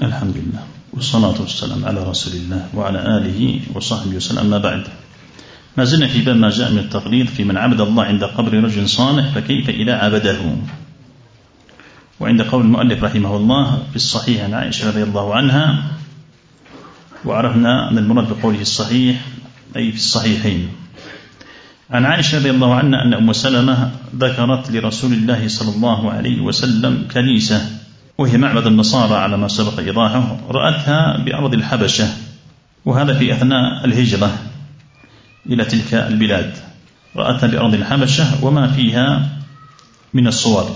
الحمد لله والصلاة والسلام على رسول الله وعلى آله وصحبه وسلم. أما بعد، ما زلنا في باب ما جاء من التقليد في من عبد الله عند قبر رجل صالح فكيف إذا عبده. وعند قول المؤلف رحمه الله في الصحيح عن عائشة رضي الله عنها، وعرفنا أن المراد بقوله الصحيح أي في الصحيحين. عن عائشة رضي الله عنها أن أم سلمة ذكرت لرسول الله صلى الله عليه وسلم كنيسة وهي معبد النصارى على ما سبق إيضاحه، رأتها بأرض الحبشة، وهذا في أثناء الهجرة إلى تلك البلاد. رأتها بأرض الحبشة وما فيها من الصور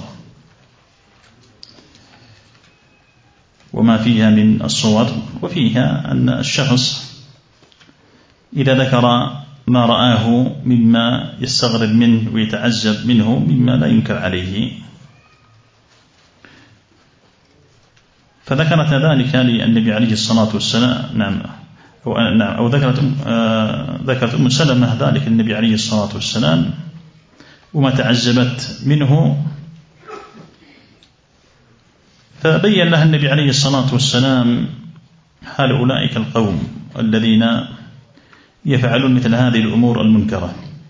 وفيها أن الشخص إذا ذكر ما رآه مما يستغرب منه ويتعجب منه مما لا ينكر عليه، فذكرت ذلك للنبي عليه الصلاة والسلام. أو ذكرت أم سلمة ذلك النبي عليه الصلاة والسلام وما تعجبت منه، فبين لها النبي عليه الصلاة والسلام حال أولئك القوم الذين يفعلون مثل هذه الأمور المنكرة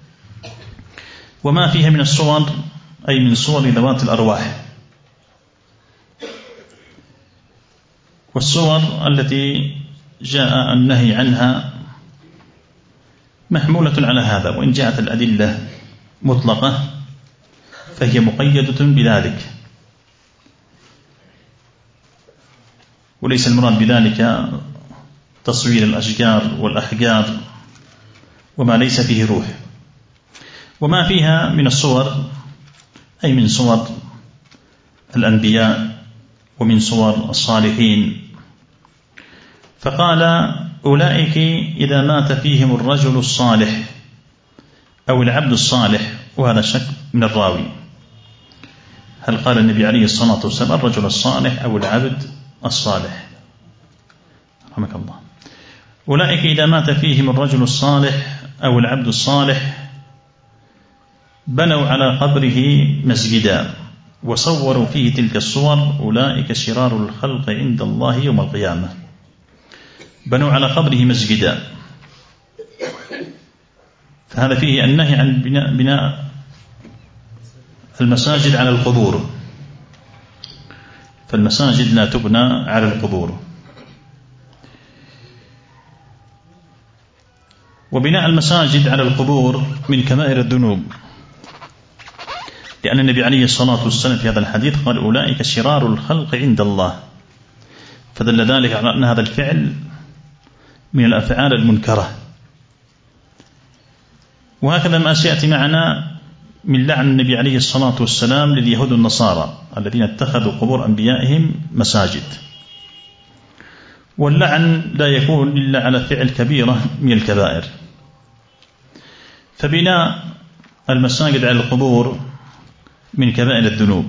وما فيها من الصور، أي من صور ذوات الأرواح. والصور التي جاء النهي عنها محمولة على هذا، وإن جاءت الأدلة مطلقة فهي مقيدة بذلك، وليس المراد بذلك تصوير الأشجار والأحجار وما ليس فيه روح. وما فيها من الصور أي من صور الأنبياء ومن صور الصالحين. فقال أولئك إذا مات فيهم الرجل الصالح أو العبد الصالح، وهذا شك من الراوي، هل قال النبي عليه الصلاة والسلام الرجل الصالح أو العبد الصالح؟ رحمك الله. أولئك إذا مات فيهم الرجل الصالح أو العبد الصالح بنوا على قبره مسجدا وصوروا فيه تلك الصور، أولئك شرار الخلق عند الله يوم القيامة. بنوا على قبره مسجدا، فهذا فيه النهي عن بناء المساجد على القبور، فالمساجد لا تبنى على القبور. وبناء المساجد على القبور من كبائر الذنوب، لأن النبي عليه الصلاة والسلام في هذا الحديث قال أولئك شرار الخلق عند الله، فدل ذلك على أن هذا الفعل من الأفعال المنكرة. وهكذا ما سيأتي معنا من لعن النبي عليه الصلاة والسلام لليهود النصارى الذين اتخذوا قبور أنبيائهم مساجد. واللعن لا يكون إلا على فعل كبيرة من الكبائر، فبناء المساجد على القبور من كبائر الذنوب.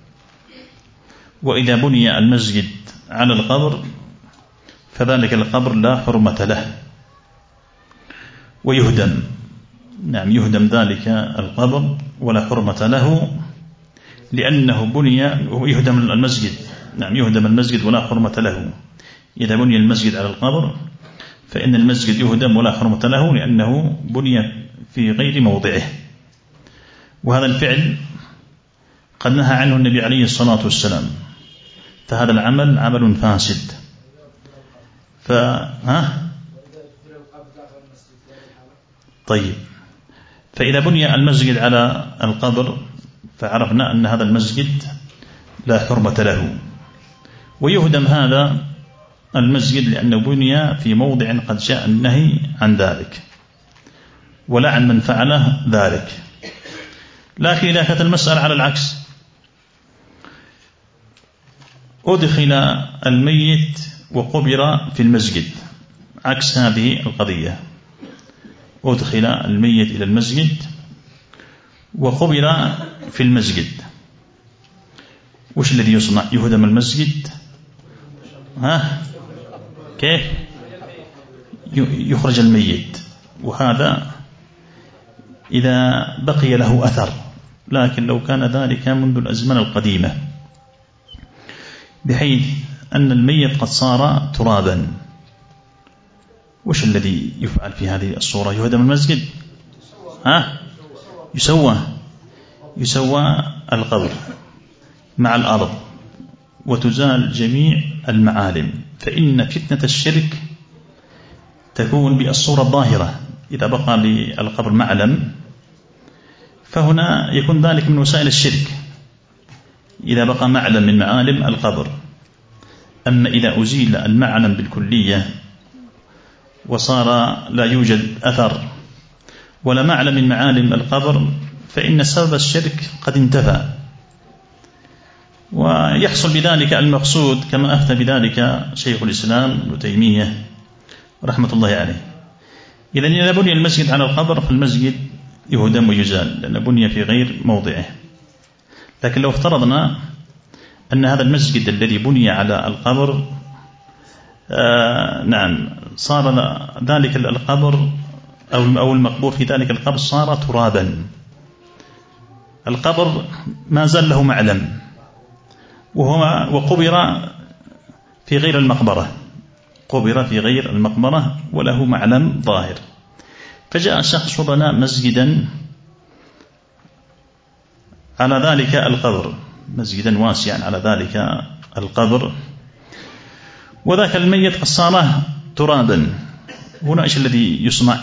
وإذا بني المسجد على القبر فذلك القبر لا حرمة له ويهدم، يهدم ذلك القبر ولا حرمة له، لأنه بني يهدم المسجد، يهدم المسجد ولا حرمة له. إذا بني المسجد على القبر فإن المسجد يهدم ولا حرمة له، لأنه بني في غير موضعه. وهذا الفعل قد نهى عنه النبي عليه الصلاة والسلام، فهذا العمل عمل فاسد. طيب، فإذا بني المسجد على القبر فعرفنا أن هذا المسجد لا حرمة له، ويهدم هذا المسجد لأنه بني في موضع قد جاء النهي عن ذلك ولعن من فعله ذلك. لكن إذا كانت المسألة على العكس، أدخل الميت وقبر في المسجد، عكس هذه القضية، أدخل الميت إلى المسجد وقبر في المسجد، وش الذي يصنع؟ يهدم المسجد، كيف يخرج الميت، وهذا إذا بقي له أثر. لكن لو كان ذلك منذ الأزمنة القديمة بحيث أن الميت قد صار ترابا، وش الذي يفعل في هذه الصورة؟ يهدم المسجد؟ يسوى القبر مع الأرض وتزال جميع المعالم، فإن فتنة الشرك تكون بالصورة الظاهرة. إذا بقى للقبر معلم فهنا يكون ذلك من وسائل الشرك، إذا بقى معلم من معالم القبر. أما إذا أزيل المعلم بالكلية وصار لا يوجد أثر ولا معلم من معالم القبر فإن سبب الشرك قد انتفى، ويحصل بذلك المقصود كما أفتى بذلك شيخ الإسلام ابن تيمية رحمة الله عليه. إذا بني المسجد على القبر فالمسجد يهدم ويزال لأنه بني في غير موضعه. لكن لو افترضنا أن هذا المسجد الذي بني على القبر صار ذلك القبر أو المقبور في ذلك القبر صار ترابا، القبر ما زال له معلم وقبر في غير المقبرة وله معلم ظاهر، فجاء شخص بنى مسجدا على ذلك القبر، مسجدا واسعا على ذلك القبر، وذاك الميت قد صار ترابا. هنا إيش الذي يصنع؟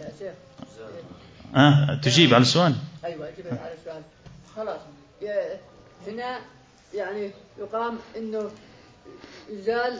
تجيب على السؤال؟ أيوة أجيب على السؤال. خلاص هنا يعني يقام إنه يزال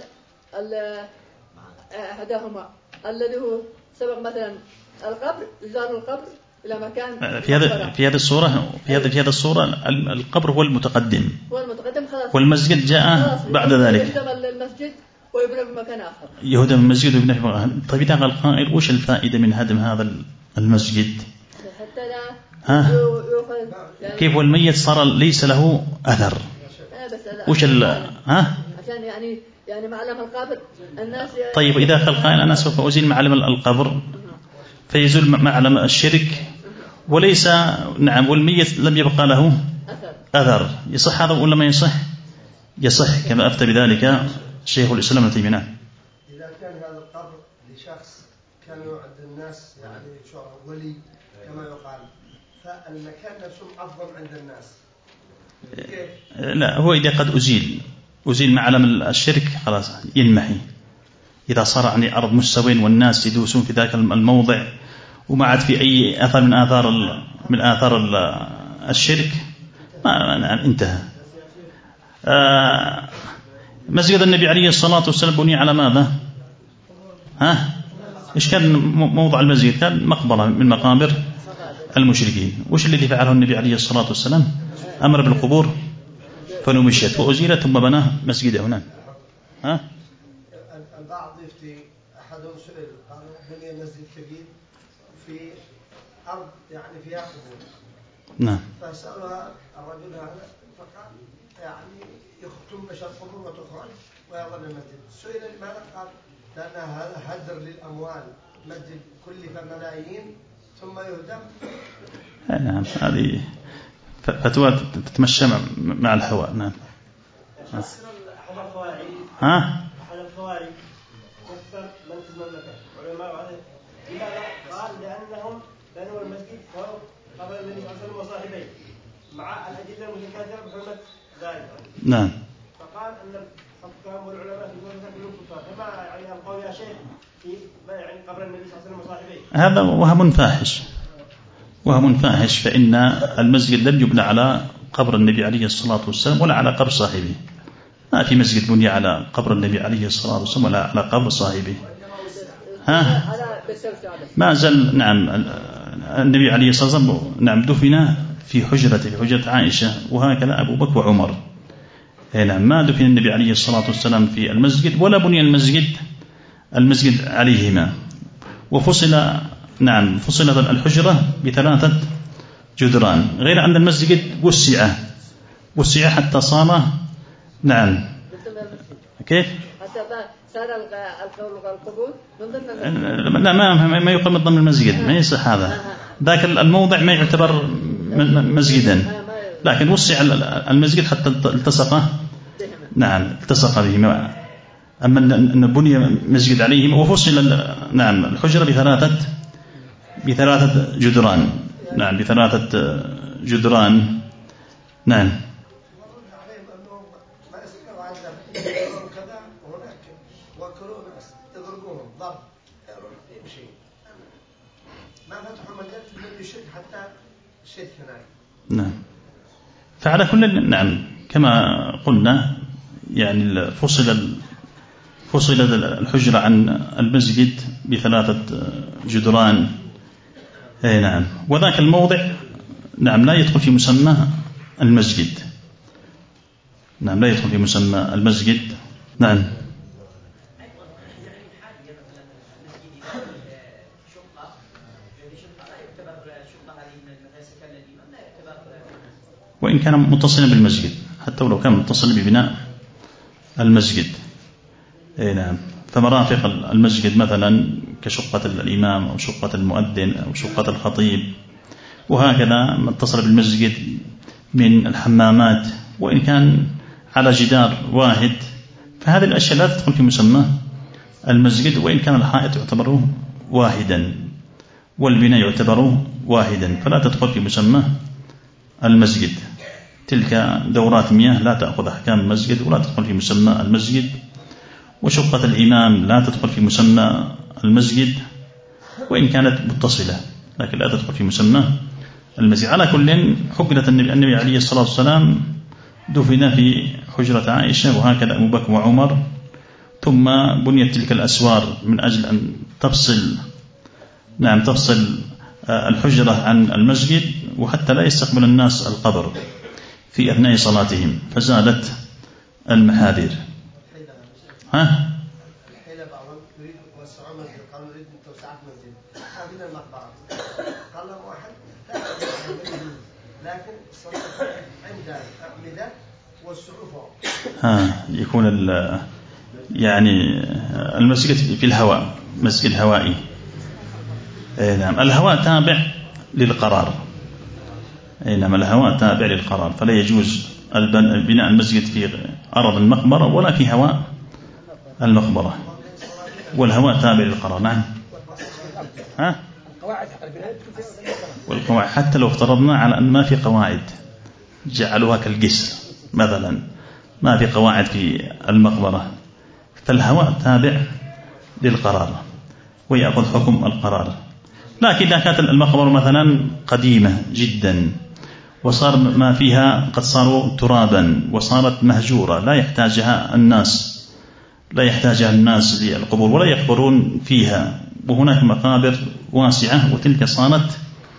أحدهما الذي هو سبق مثلا القبر، يزال القبر إلى مكان في هذه الصورة القبر هو المتقدم خلاص، والمسجد جاء بعد ذلك. يهدم المسجد ويبنى بمكان آخر. يهدم المسجد ويبنى بمكان. طيب إذا قال القائل وش الفائدة من هدم هذا المسجد؟ حتى لا يعني كيف والميت صار ليس له أثر؟ وش عشان يعني معلم القبر الناس. طيب إذا قال القائل أنا سوف أزيل معلم القبر فيزول معلم الشرك وليس والميت لم يبقى له أثر، يصح هذا ولا ما يصح؟ يصح كما أفتى بذلك شيخ الإسلام ابن تيمية. إذا كان هذا القبر لشخص كان يعد الناس شعر ولي كما يقال، فالمكان نفسه أفضل عند الناس. لا، هو إذا قد أزيل معلم الشرك خلاص ينمحي. إذا صار أرض مستوين والناس يدوسون في ذاك الموضع وما عاد في أي أثر من آثار الشرك ما انتهى. مسجد النبي عليه الصلاة والسلام بني على ماذا؟ إيش كان موضع المسجد؟ كان مقبرة من مقابر المشركين. وش الذي فعله النبي عليه الصلاة والسلام؟ أمر بالقبور فنمشت وأزيلت ثم بناه مسجد هناك. البعض يفتي أحدهم سئل قال بني مسجد كبير في أرض فيها قبور. نعم. فسألها الرجل هذا فقال تنبش القبور وتخرج ويظل المسجد. سئل لماذا؟ قال لأن هذا هدر للأموال، مسجد كلف ملايين ثم يهدم. نعم، هذه فتوى تتمشى مع الهواء. نعم. أحد الخوارج كفر من في المملكة علماء لماذا؟ قال لأنهم بنوا المسجد فوق قبر النبي صلى الله عليه وسلم وصاحبيه مع الأدلة المتكاثرة بحرمة ذلك. نعم. فقال أن الحكام والعلماء في المملكة كلهم كفار، كما ألقوا يا شيخ في قبر النبي صلى الله عليه وسلم وصاحبيه. هذا وهم فاحش، فإن المسجد لم يبنى على قبر النبي عليه الصلاة والسلام ولا على قبر صاحبه. ما في مسجد بني على قبر النبي عليه الصلاة والسلام ولا على قبر صاحبه. ما زال النبي عليه الصلاة والسلام دفن في حجرة عائشة، وهكذا أبو بكر وعمر. ما دفن النبي عليه الصلاة والسلام في المسجد ولا بني المسجد عليهما. فصلت الحجرة ب3 جدران، غير أن المسجد وسع حتى صار كيف؟ حتى صار القبور لا، ما يقام ضمن المسجد، ما يصح هذا. ذاك الموضع ما يعتبر مسجدا، لكن وسع المسجد حتى التصق به أما أن بني مسجد عليهم وفصل نعم الحجرة بثلاثة جدران، نعم بثلاثة جدران. نعم. نعم. فعلى كل نعم كما قلنا يعني فصل الحجرة عن المسجد بثلاثة جدران. نعم. وذاك الموضع نعم لا يدخل في مسمى المسجد. نعم لا يدخل في مسمى المسجد. نعم. وإن كان متصلا بالمسجد، حتى ولو كان متصلا ببناء المسجد. نعم. فمرافق المسجد مثلا كشقة الإمام أو شقة المؤذن أو شقة الخطيب، وهكذا ما اتصل بالمسجد من الحمامات، وإن كان على جدار واحد، فهذه الأشياء لا تدخل في مسمى المسجد، وإن كان الحائط يعتبر واحدا والبناء يعتبر واحدا، فلا تدخل في مسمى المسجد. تلك دورات مياه لا تأخذ أحكام المسجد ولا تدخل في مسمى المسجد، وشقة الإمام لا تدخل في مسمى المسجد وإن كانت متصلة، لكن لا تدخل في مسمى المسجد. على كل حكمة النبي عليه الصلاة والسلام دفن في حجرة عائشة، وهكذا أبو بكر وعمر، ثم بنيت تلك الأسوار من أجل أن تفصل الحجرة عن المسجد، وحتى لا يستقبل الناس القبر في أثناء صلاتهم، فزادت المحاذير. الحيلة بعضهم يريد يوسعوا مسجد، قالوا نريد توسعة مسجد هذه المقبرة، قال له واحد لكن الصلاة عند الأعمدة والسقوف يكون يعني المسجد في الهواء، مسجد هوائي. نعم. الهواء تابع للقرار. نعم. الهواء تابع للقرار، فلا يجوز بناء المسجد في أرض المقبرة ولا في هواء المقبرة، والهواء تابع للقرار. نعم. والقواعد حتى لو افترضنا على أن ما في قواعد، جعلوها كالجسر مثلا، ما في قواعد في المقبرة، فالهواء تابع للقرار ويأخذ حكم القرار. لكن إذا كانت المقبرة مثلا قديمة جدا وصار ما فيها قد صاروا ترابا وصارت مهجورة لا يحتاجها الناس للقبور ولا يقبرون فيها، وهناك مقابر واسعة وتلك صارت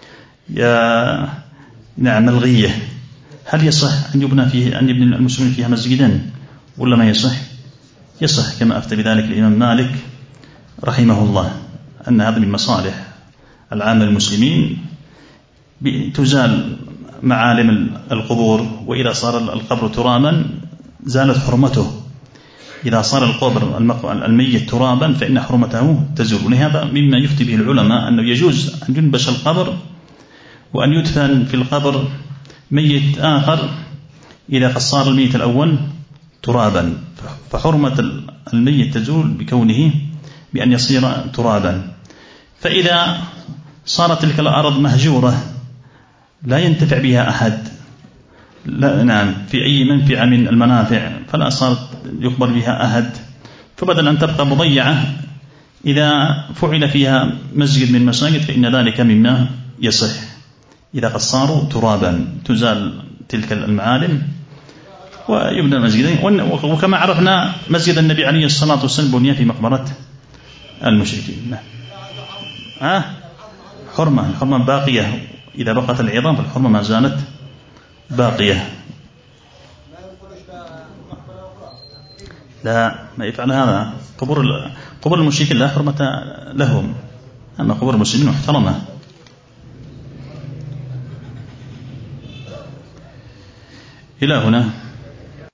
ملغية، هل يصح أن يبني المسلمين فيها مسجدا ولا ما يصح؟ يصح، كما أفتى بذلك الإمام مالك رحمه الله، أن هذا من مصالح العامة المسلمين، تزال معالم القبور، وإذا صار القبر ترابا زالت حرمته. إذا صار القبر الميت ترابا فإن حرمته تزول. ولهذا مما يفتي به العلماء أنه يجوز أن ينبش القبر وأن يدفن في القبر ميت آخر إذا قد صار الميت الأول ترابا، فحرمة الميت تزول بأن يصير ترابا. فإذا صارت تلك الأرض مهجورة لا ينتفع بها أحد، نعم، في أي منفعة من المنافع، فلا صارت يقبل بها أحد، فبدل أن تبقى مضيعة إذا فعل فيها مسجد من مساجد فإن ذلك مما يصح. إذا قد صاروا ترابا تزال تلك المعالم ويبنى المسجدين. وكما عرفنا مسجد النبي عليه الصلاة والسلام بني في مقبرة المشركين. حرمة باقية، إذا بقت العظام فالحرمة ما زالت باقية. لا، ما يفعل هذا. قبور المشركين لا حرمة لهم، أما قبور المسلمين محترمة. إلى هنا